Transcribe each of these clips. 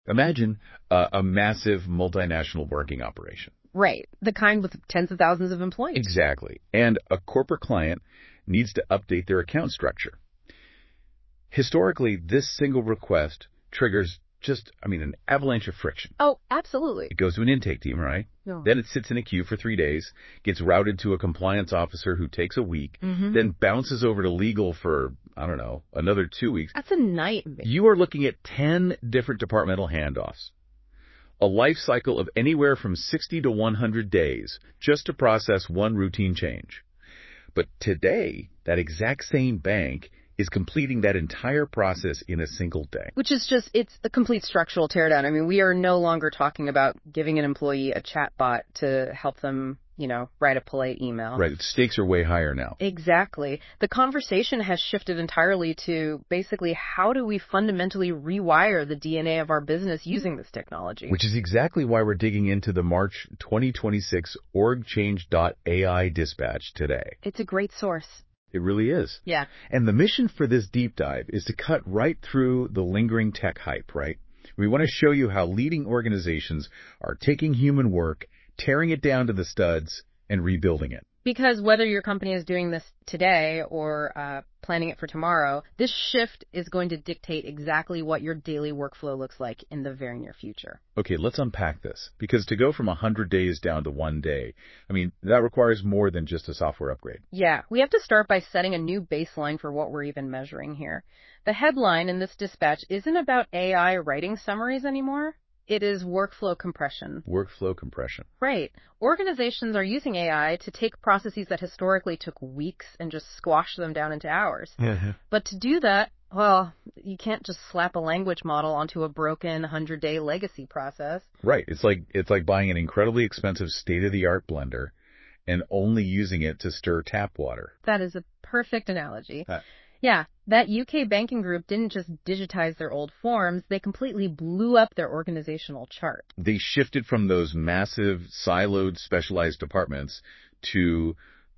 Imagine a massive multinational working operation. Right. The kind with tens of thousands of employees. Exactly. And a corporate client needs to update their account structure. Historically, this single request triggers an avalanche of friction. Oh, absolutely. It goes to an intake team, right? No. Then it sits in a queue for 3 days, gets routed to a compliance officer who takes a week, then bounces over to legal for, another 2 weeks. That's a nightmare. You are looking at 10 different departmental handoffs. A life cycle of anywhere from 60 to 100 days just to process one routine change. But today, that exact same bank is completing that entire process in a single day. Which is it's a complete structural teardown. I mean, we are no longer talking about giving an employee a chatbot to help them, write a polite email. Right. The stakes are way higher now. Exactly. The conversation has shifted entirely to basically how do we fundamentally rewire the DNA of our business using this technology? Which is exactly why we're digging into the March 2026 orgchange.ai dispatch today. It's a great source. It really is. Yeah. And the mission for this deep dive is to cut right through the lingering tech hype, right? We want to show you how leading organizations are taking human work, tearing it down to the studs, and rebuilding it. Because whether your company is doing this today or planning it for tomorrow, this shift is going to dictate exactly what your daily workflow looks like in the very near future. Okay, let's unpack this. Because to go from 100 days down to 1 day, that requires more than just a software upgrade. Yeah, we have to start by setting a new baseline for what we're even measuring here. The headline in this dispatch isn't about AI writing summaries anymore. It is workflow compression. Workflow compression. Right. Organizations are using AI to take processes that historically took weeks and just squash them down into hours. Yeah. But to do that, well, you can't just slap a language model onto a broken 100-day legacy process. Right. It's like buying an incredibly expensive state-of-the-art blender and only using it to stir tap water. That is a perfect analogy. Yeah, that UK banking group didn't just digitize their old forms, they completely blew up their organizational chart. They shifted from those massive, siloed, specialized departments to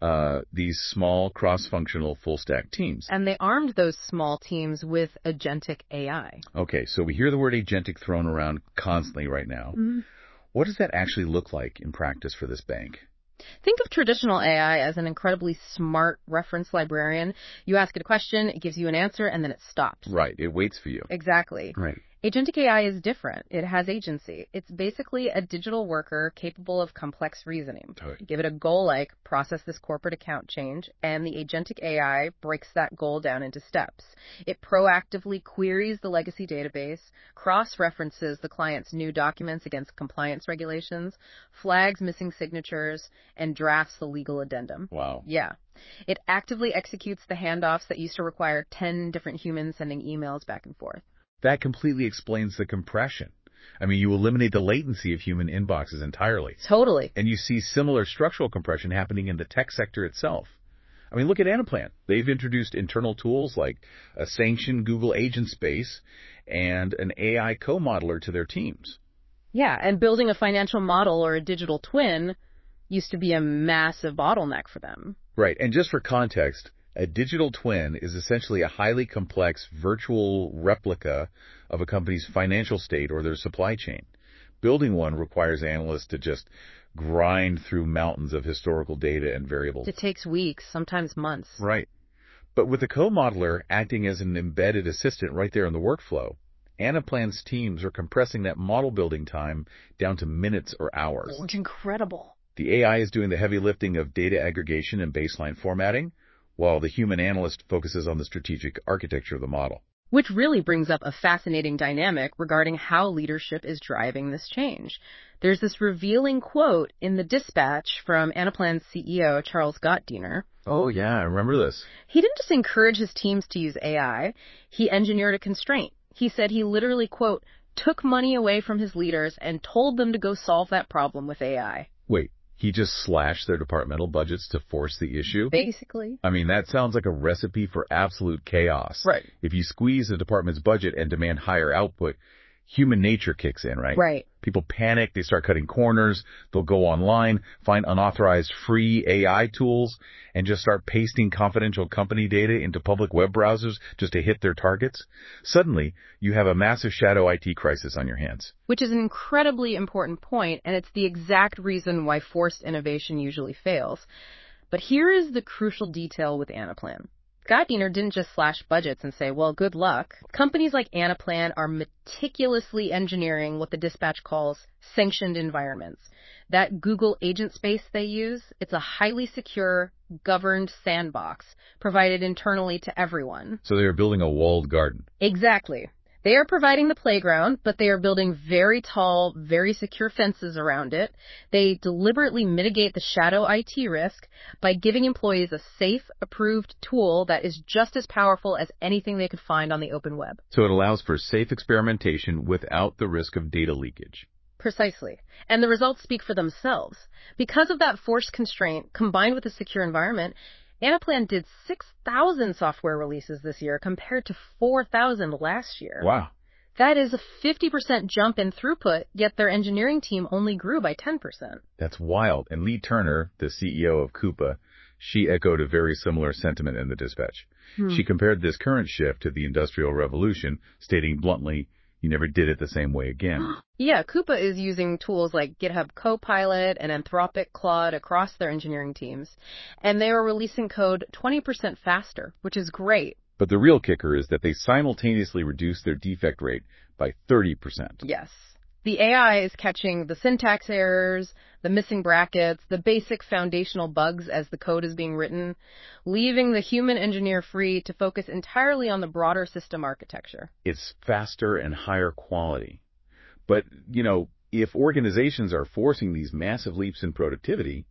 these small, cross-functional, full-stack teams. And they armed those small teams with agentic AI. Okay, so we hear the word agentic thrown around constantly right now. What does that actually look like in practice for this bank? Think of traditional AI as an incredibly smart reference librarian. You ask it a question, it gives you an answer, and then it stops. Right. It waits for you. Exactly. Right. Agentic AI is different. It has agency. It's basically a digital worker capable of complex reasoning. Totally. Give it a goal like process this corporate account change, and the agentic AI breaks that goal down into steps. It proactively queries the legacy database, cross-references the client's new documents against compliance regulations, flags missing signatures, and drafts the legal addendum. Wow. Yeah. It actively executes the handoffs that used to require 10 different humans sending emails back and forth. That completely explains the compression. You eliminate the latency of human inboxes entirely. Totally. And you see similar structural compression happening in the tech sector itself. Look at Anaplan. They've introduced internal tools like a sanctioned Google Agent Space and an AI co-modeler to their teams. Yeah, and building a financial model or a digital twin used to be a massive bottleneck for them. Right. And just for context, a digital twin is essentially a highly complex virtual replica of a company's financial state or their supply chain. Building one requires analysts to just grind through mountains of historical data and variables. It takes weeks, sometimes months. Right. But with a co-modeler acting as an embedded assistant right there in the workflow, Anaplan's teams are compressing that model building time down to minutes or hours. It's incredible. The AI is doing the heavy lifting of data aggregation and baseline formatting, while the human analyst focuses on the strategic architecture of the model. Which really brings up a fascinating dynamic regarding how leadership is driving this change. There's this revealing quote in the dispatch from Anaplan's CEO, Charles Gottdiener. Oh, yeah, I remember this. He didn't just encourage his teams to use AI, he engineered a constraint. He said he literally, quote, took money away from his leaders and told them to go solve that problem with AI. Wait. He just slashed their departmental budgets to force the issue? Basically. That sounds like a recipe for absolute chaos. Right. If you squeeze a department's budget and demand higher output, human nature kicks in, right? Right. People panic, they start cutting corners, they'll go online, find unauthorized free AI tools, and just start pasting confidential company data into public web browsers just to hit their targets. Suddenly, you have a massive shadow IT crisis on your hands. Which is an incredibly important point, and it's the exact reason why forced innovation usually fails. But here is the crucial detail with Anaplan. Scott Diener didn't just slash budgets and say, well, good luck. Companies like Anaplan are meticulously engineering what the dispatch calls sanctioned environments. That Google agent space they use, it's a highly secure, governed sandbox provided internally to everyone. So they are building a walled garden. Exactly. They are providing the playground, but they are building very tall, very secure fences around it. They deliberately mitigate the shadow IT risk by giving employees a safe, approved tool that is just as powerful as anything they could find on the open web. So it allows for safe experimentation without the risk of data leakage. Precisely. And the results speak for themselves. Because of that forced constraint, combined with a secure environment, Anaplan did 6,000 software releases this year compared to 4,000 last year. Wow. That is a 50% jump in throughput, yet their engineering team only grew by 10%. That's wild. And Lee Turner, the CEO of Coupa, she echoed a very similar sentiment in the dispatch. She compared this current shift to the Industrial Revolution, stating bluntly, you never did it the same way again. Yeah, Coupa is using tools like GitHub Copilot and Anthropic Claude across their engineering teams, and they are releasing code 20% faster, which is great. But the real kicker is that they simultaneously reduced their defect rate by 30%. Yes. The AI is catching the syntax errors, the missing brackets, the basic foundational bugs as the code is being written, leaving the human engineer free to focus entirely on the broader system architecture. It's faster and higher quality. But, if organizations are forcing these massive leaps in productivity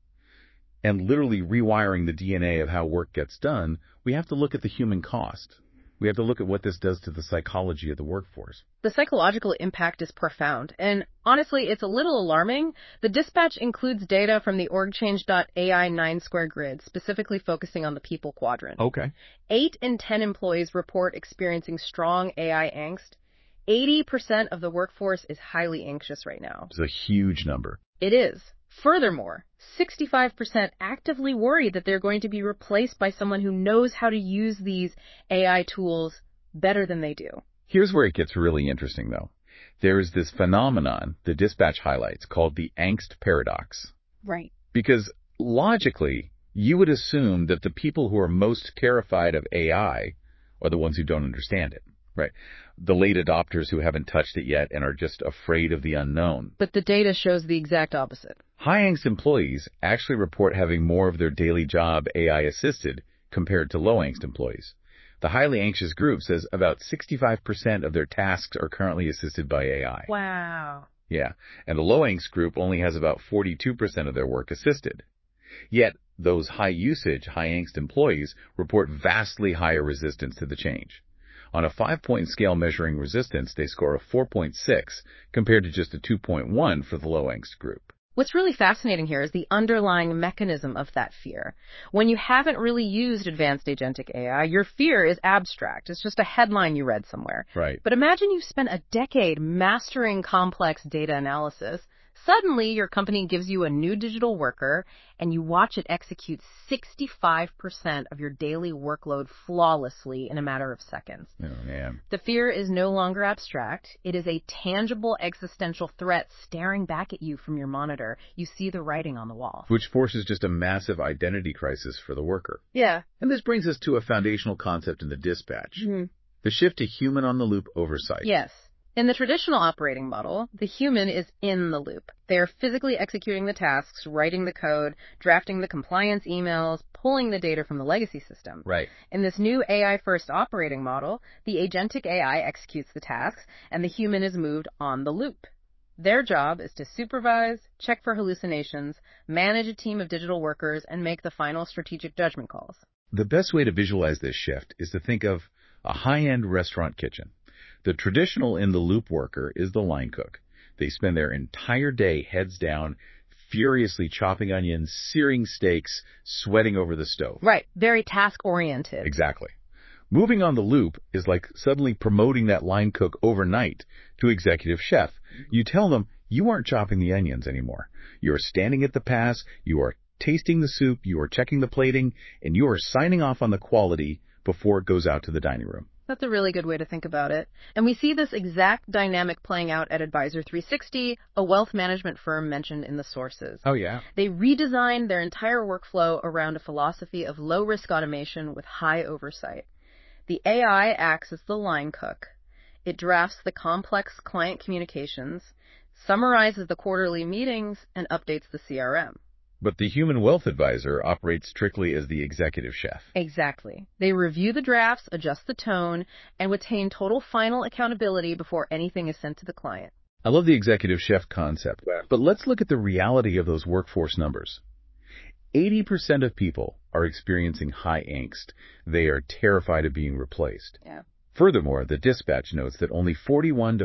and literally rewiring the DNA of how work gets done, we have to look at the human cost. We have to look at what this does to the psychology of the workforce. The psychological impact is profound, and honestly, it's a little alarming. The dispatch includes data from the OrgChange.ai 9-square grid, specifically focusing on the people quadrant. Okay. 8 in 10 employees report experiencing strong AI angst. 80% of the workforce is highly anxious right now. It's a huge number. It is. Furthermore, 65% actively worry that they're going to be replaced by someone who knows how to use these AI tools better than they do. Here's where it gets really interesting, though. There is this phenomenon the dispatch highlights called the angst paradox. Right. Because logically, you would assume that the people who are most terrified of AI are the ones who don't understand it. Right. The late adopters who haven't touched it yet and are just afraid of the unknown. But the data shows the exact opposite. High angst employees actually report having more of their daily job AI assisted compared to low angst employees. The highly anxious group says about 65% of their tasks are currently assisted by AI. Wow. Yeah. And the low angst group only has about 42% of their work assisted. Yet, those high usage, high angst employees report vastly higher resistance to the change. On a 5-point scale measuring resistance, they score a 4.6 compared to just a 2.1 for the low angst group. What's really fascinating here is the underlying mechanism of that fear. When you haven't really used advanced agentic AI, your fear is abstract. It's just a headline you read somewhere. Right. But imagine you've spent a decade mastering complex data analysis. Suddenly, your company gives you a new digital worker, and you watch it execute 65% of your daily workload flawlessly in a matter of seconds. Oh, man. The fear is no longer abstract. It is a tangible existential threat staring back at you from your monitor. You see the writing on the wall. Which forces just a massive identity crisis for the worker. Yeah. And this brings us to a foundational concept in the dispatch. The shift to human-on-the-loop oversight. Yes. In the traditional operating model, the human is in the loop. They are physically executing the tasks, writing the code, drafting the compliance emails, pulling the data from the legacy system. Right. In this new AI-first operating model, the agentic AI executes the tasks, and the human is moved on the loop. Their job is to supervise, check for hallucinations, manage a team of digital workers, and make the final strategic judgment calls. The best way to visualize this shift is to think of a high-end restaurant kitchen. The traditional in-the-loop worker is the line cook. They spend their entire day heads down, furiously chopping onions, searing steaks, sweating over the stove. Right. Very task-oriented. Exactly. Moving on the loop is like suddenly promoting that line cook overnight to executive chef. You tell them you aren't chopping the onions anymore. You are standing at the pass, you are tasting the soup, you are checking the plating, and you are signing off on the quality before it goes out to the dining room. That's a really good way to think about it. And we see this exact dynamic playing out at Advisor 360, a wealth management firm mentioned in the sources. Oh, yeah? They redesigned their entire workflow around a philosophy of low-risk automation with high oversight. The AI acts as the line cook. It drafts the complex client communications, summarizes the quarterly meetings, and updates the CRM. But the human wealth advisor operates strictly as the executive chef. Exactly. They review the drafts, adjust the tone, and retain total final accountability before anything is sent to the client. I love the executive chef concept, but let's look at the reality of those workforce numbers. 80% of people are experiencing high angst. They are terrified of being replaced. Yeah. Furthermore, the dispatch notes that only 41 to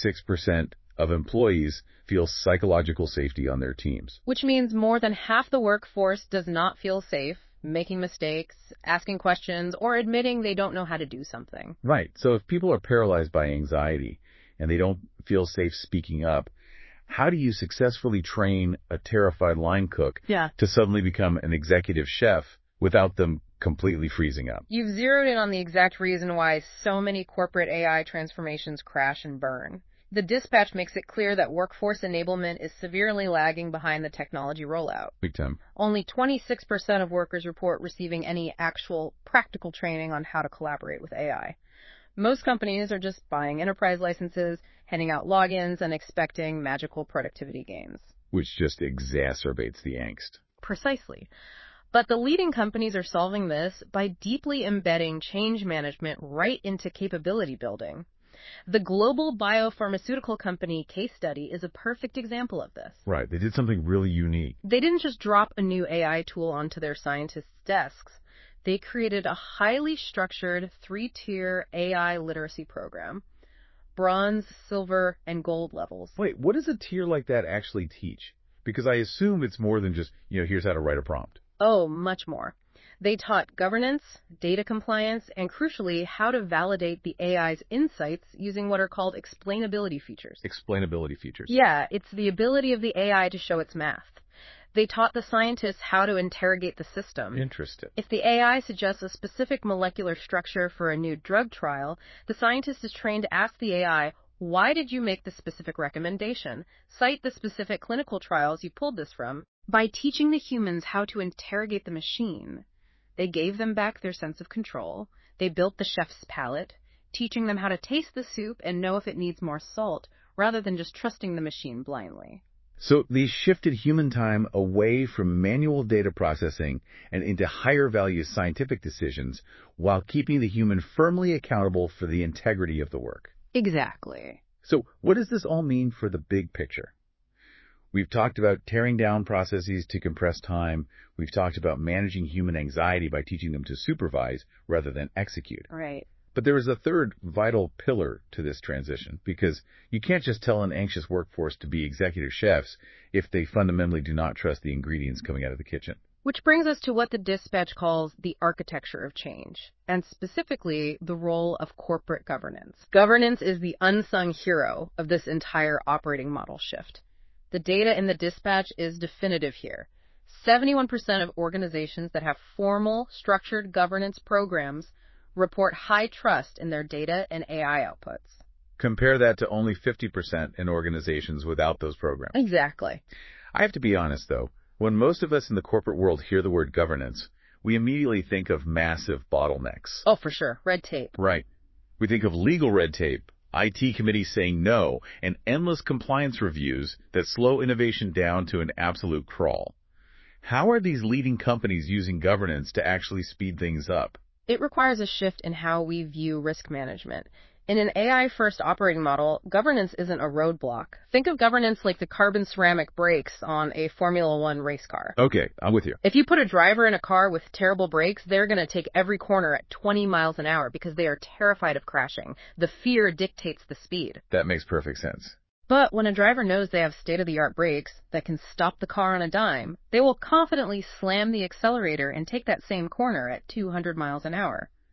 46% of employees feel psychological safety on their teams. Which means more than half the workforce does not feel safe, making mistakes, asking questions, or admitting they don't know how to do something. Right. So if people are paralyzed by anxiety and they don't feel safe speaking up, how do you successfully train a terrified line cook to suddenly become an executive chef without them completely freezing up? You've zeroed in on the exact reason why so many corporate AI transformations crash and burn. The dispatch makes it clear that workforce enablement is severely lagging behind the technology rollout. Big time. Only 26% of workers report receiving any actual practical training on how to collaborate with AI. Most companies are just buying enterprise licenses, handing out logins, and expecting magical productivity gains. Which just exacerbates the angst. Precisely. But the leading companies are solving this by deeply embedding change management right into capability building. The global biopharmaceutical company Case Study is a perfect example of this. Right. They did something really unique. They didn't just drop a new AI tool onto their scientists' desks. They created a highly structured 3-tier AI literacy program. Bronze, silver, and gold levels. Wait, what does a tier like that actually teach? Because I assume it's more than just, here's how to write a prompt. Oh, much more. They taught governance, data compliance, and crucially, how to validate the AI's insights using what are called explainability features. Explainability features. Yeah, it's the ability of the AI to show its math. They taught the scientists how to interrogate the system. Interesting. If the AI suggests a specific molecular structure for a new drug trial, the scientist is trained to ask the AI, why did you make this specific recommendation? Cite the specific clinical trials you pulled this from. By teaching the humans how to interrogate the machine, they gave them back their sense of control. They built the chef's palate, teaching them how to taste the soup and know if it needs more salt, rather than just trusting the machine blindly. So these shifted human time away from manual data processing and into higher value scientific decisions while keeping the human firmly accountable for the integrity of the work. Exactly. So what does this all mean for the big picture? We've talked about tearing down processes to compress time. We've talked about managing human anxiety by teaching them to supervise rather than execute. Right. But there is a third vital pillar to this transition, because you can't just tell an anxious workforce to be executive chefs if they fundamentally do not trust the ingredients coming out of the kitchen. Which brings us to what the dispatch calls the architecture of change, and specifically the role of corporate governance. Governance is the unsung hero of this entire operating model shift. The data in the dispatch is definitive here. 71% of organizations that have formal, structured governance programs report high trust in their data and AI outputs. Compare that to only 50% in organizations without those programs. Exactly. I have to be honest, though. When most of us in the corporate world hear the word governance, we immediately think of massive bottlenecks. Oh, for sure. Red tape. Right. We think of legal red tape, IT committees saying no, and endless compliance reviews that slow innovation down to an absolute crawl. How are these leading companies using governance to actually speed things up? It requires a shift in how we view risk management. In an AI-first operating model, governance isn't a roadblock. Think of governance like the carbon ceramic brakes on a Formula One race car. Okay, I'm with you. If you put a driver in a car with terrible brakes, they're going to take every corner at 20 miles an hour because they are terrified of crashing. The fear dictates the speed. That makes perfect sense. But when a driver knows they have state-of-the-art brakes that can stop the car on a dime, they will confidently slam the accelerator and take that same corner at 200 miles an hour.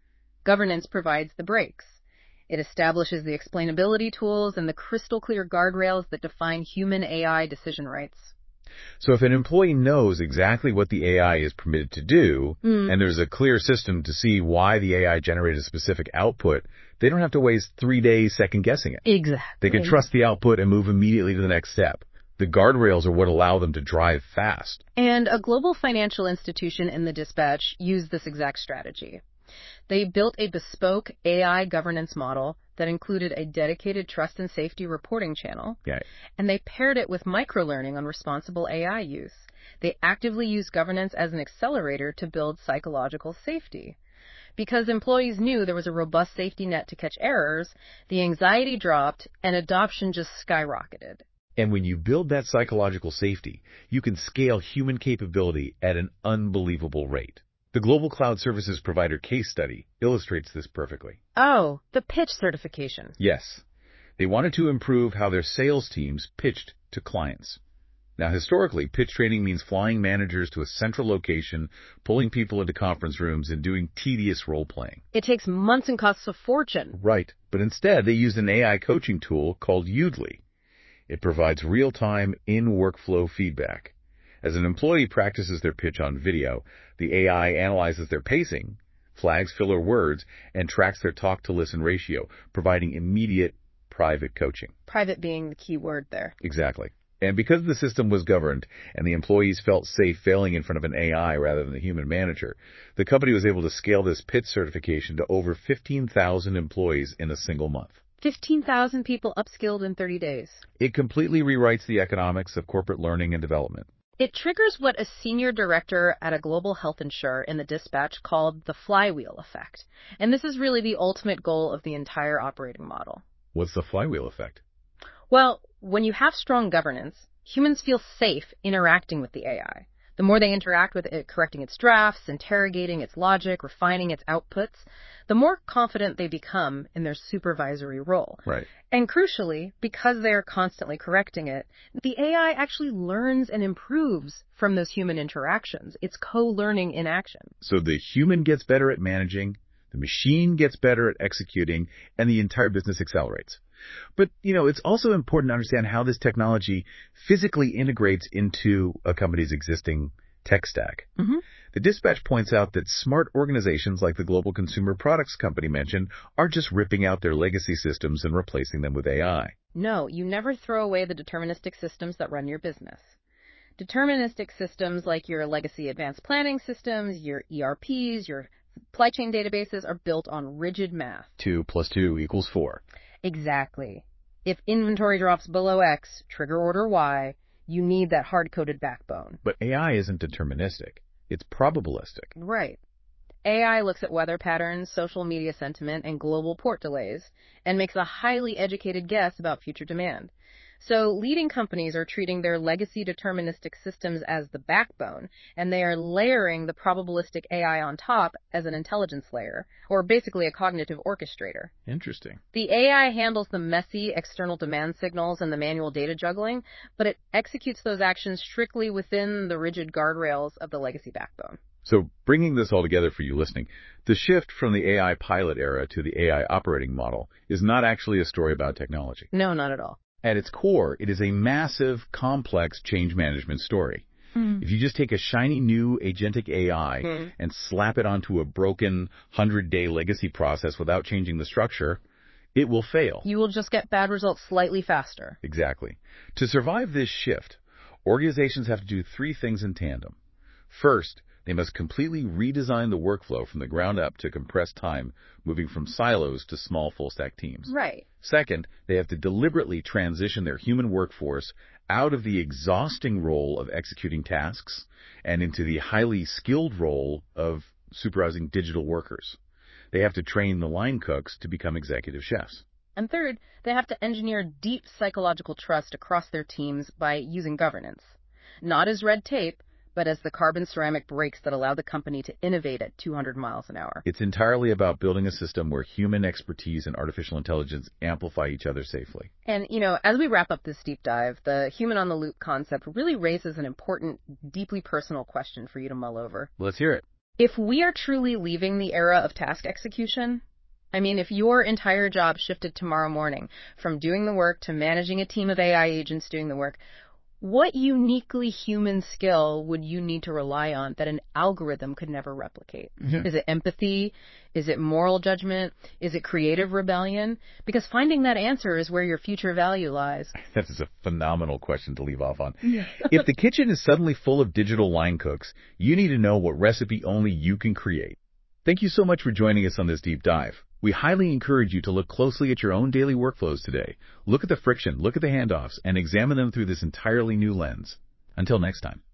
Governance provides the brakes. It establishes the explainability tools and the crystal clear guardrails that define human AI decision rights. So if an employee knows exactly what the AI is permitted to do, and there's a clear system to see why the AI generated a specific output, they don't have to waste 3 days second-guessing it. Exactly. They can trust the output and move immediately to the next step. The guardrails are what allow them to drive fast. And a global financial institution in the dispatch used this exact strategy. They built a bespoke AI governance model that included a dedicated trust and safety reporting channel, and they paired it with microlearning on responsible AI use. They actively used governance as an accelerator to build psychological safety. Because employees knew there was a robust safety net to catch errors, the anxiety dropped and adoption just skyrocketed. And when you build that psychological safety, you can scale human capability at an unbelievable rate. The Global Cloud Services Provider case study illustrates this perfectly. Oh, the pitch certification. Yes. They wanted to improve how their sales teams pitched to clients. Now, historically, pitch training means flying managers to a central location, pulling people into conference rooms, and doing tedious role-playing. It takes months and costs a fortune. Right. But instead, they used an AI coaching tool called Udly. It provides real-time, in-workflow feedback. As an employee practices their pitch on video, the AI analyzes their pacing, flags filler words, and tracks their talk-to-listen ratio, providing immediate private coaching. Private being the key word there. Exactly. And because the system was governed and the employees felt safe failing in front of an AI rather than the human manager, the company was able to scale this pitch certification to over 15,000 employees in a single month. 15,000 people upskilled in 30 days. It completely rewrites the economics of corporate learning and development. It triggers what a senior director at a global health insurer in the dispatch called the flywheel effect. And this is really the ultimate goal of the entire operating model. What's the flywheel effect? Well, when you have strong governance, humans feel safe interacting with the AI. The more they interact with it, correcting its drafts, interrogating its logic, refining its outputs, the more confident they become in their supervisory role. Right. And crucially, because they are constantly correcting it, the AI actually learns and improves from those human interactions. It's co-learning in action. So the human gets better at managing, the machine gets better at executing, and the entire business accelerates. But, it's also important to understand how this technology physically integrates into a company's existing tech stack. The dispatch points out that smart organizations like the Global Consumer Products Company mentioned are just ripping out their legacy systems and replacing them with AI. No, you never throw away the deterministic systems that run your business. Deterministic systems like your legacy advanced planning systems, your ERPs, your supply chain databases are built on rigid math. 2 + 2 = 4. Exactly. If inventory drops below X, trigger order Y, you need that hard-coded backbone. But AI isn't deterministic. It's probabilistic. Right. AI looks at weather patterns, social media sentiment, and global port delays, and makes a highly educated guess about future demand. So leading companies are treating their legacy deterministic systems as the backbone, and they are layering the probabilistic AI on top as an intelligence layer, or basically a cognitive orchestrator. Interesting. The AI handles the messy external demand signals and the manual data juggling, but it executes those actions strictly within the rigid guardrails of the legacy backbone. So bringing this all together for you listening, the shift from the AI pilot era to the AI operating model is not actually a story about technology. No, not at all. At its core, it is a massive, complex change management story. If you just take a shiny new agentic AI and slap it onto a broken 100-day legacy process without changing the structure, it will fail. You will just get bad results slightly faster. Exactly. To survive this shift, organizations have to do 3 things in tandem. First, they must completely redesign the workflow from the ground up to compress time, moving from silos to small full-stack teams. Right. Second, they have to deliberately transition their human workforce out of the exhausting role of executing tasks and into the highly skilled role of supervising digital workers. They have to train the line cooks to become executive chefs. And third, they have to engineer deep psychological trust across their teams by using governance. Not as red tape, but as the carbon ceramic brakes that allow the company to innovate at 200 miles an hour. It's entirely about building a system where human expertise and artificial intelligence amplify each other safely. And, as we wrap up this deep dive, the human-on-the-loop concept really raises an important, deeply personal question for you to mull over. Let's hear it. If we are truly leaving the era of task execution, I mean, if your entire job shifted tomorrow morning from doing the work to managing a team of AI agents doing the work, what uniquely human skill would you need to rely on that an algorithm could never replicate? Yeah. Is it empathy? Is it moral judgment? Is it creative rebellion? Because finding that answer is where your future value lies. That is a phenomenal question to leave off on. If the kitchen is suddenly full of digital line cooks, you need to know what recipe only you can create. Thank you so much for joining us on this deep dive. We highly encourage you to look closely at your own daily workflows today. Look at the friction, look at the handoffs, and examine them through this entirely new lens. Until next time.